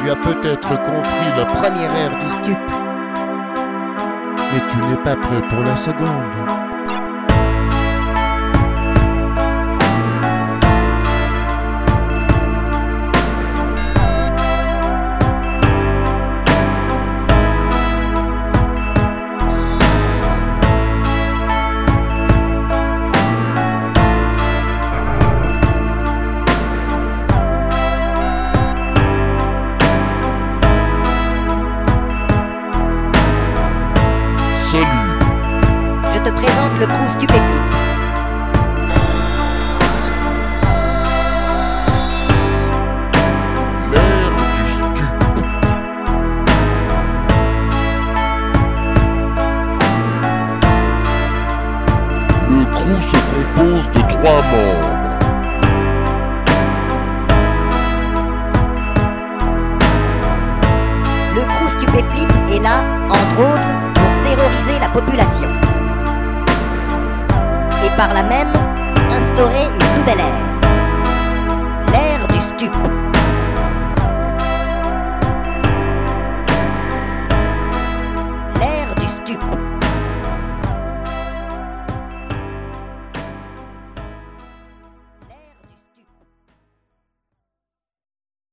Tu as peut-être compris la première ère du stup, mais tu n'es pas prêt pour la seconde. Salut. Je te présente le crew Stupéflip. L'ère du stup. Le crew se compose de 3 membres. Le crew Stupéflip est là, entre autres, pour terroriser la population. Et par là même, instaurer une nouvelle ère. L'ère du stup.